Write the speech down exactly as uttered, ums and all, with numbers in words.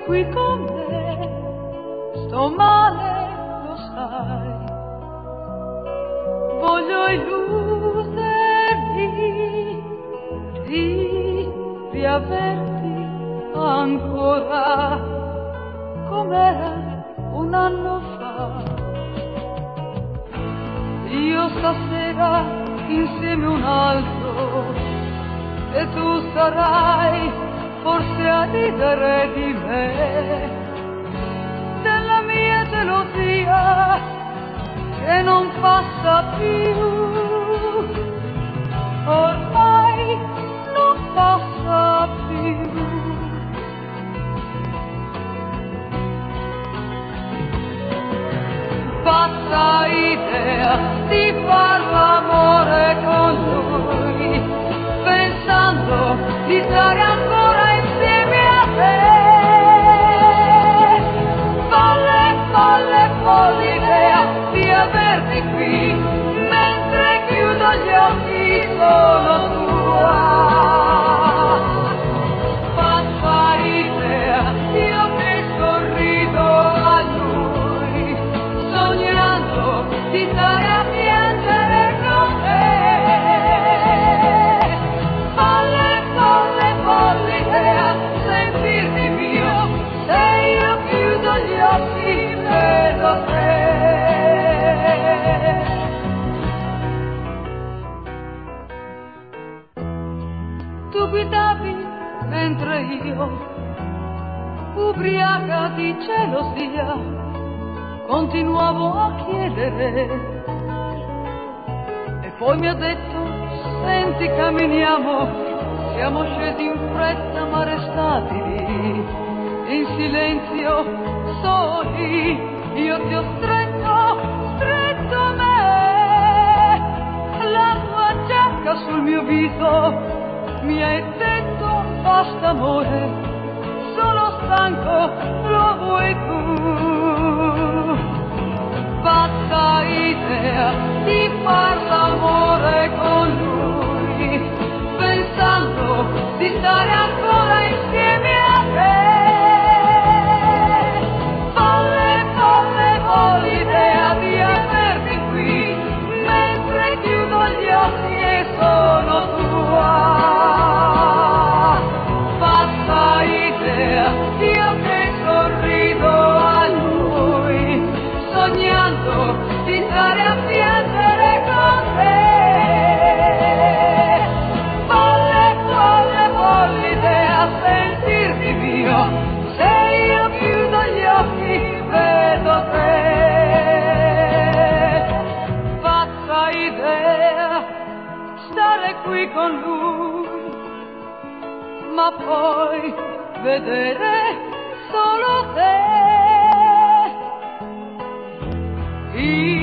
qui con me, sto male, lo sai. Voglio illudermi di riaverti ancora com'era un anno fa. Io stasera insieme a un altro e tu sarai forse a ridere di me, della mia gelosia che non passa più, ormai non passa più. Pazza idea di far l'amore con lui, pensando di stare ancora insieme a te. Folle, folle, folle idea di averti qui, mentre chiudo gli occhi sono tua. Pazza idea, io che sorrido a lui, sognando di stare a piangere con te. Folle, folle, folle idea, sentirti mio, se io chiudo gli occhi vedo te. Tu guidavi mentre io, ubriaca di gelosia, continuavo a chiedere, e poi mi ha detto: senti, camminiamo. Siamo scesi in fretta ma restati lì in silenzio, soli. Io ti ho stretto, stretto a me, la tua giacca sul mio viso, mi hai detto: basta amore, sono stanco, lo vuoi tu. Pazza idea di far l'amore con lui, pensando di stare ancora insieme a te. Folle, folle, folle idea di averti qui, mentre chiudo gli occhi e sono tua. Pazza idea, io che sorrido a lui, sognando di stare a piangere con te. Folle, folle, folle idea, sentirti mio, se io chiudo gli occhi vedo te. Pazza idea, stare qui con lui, ma poi vedere solo te.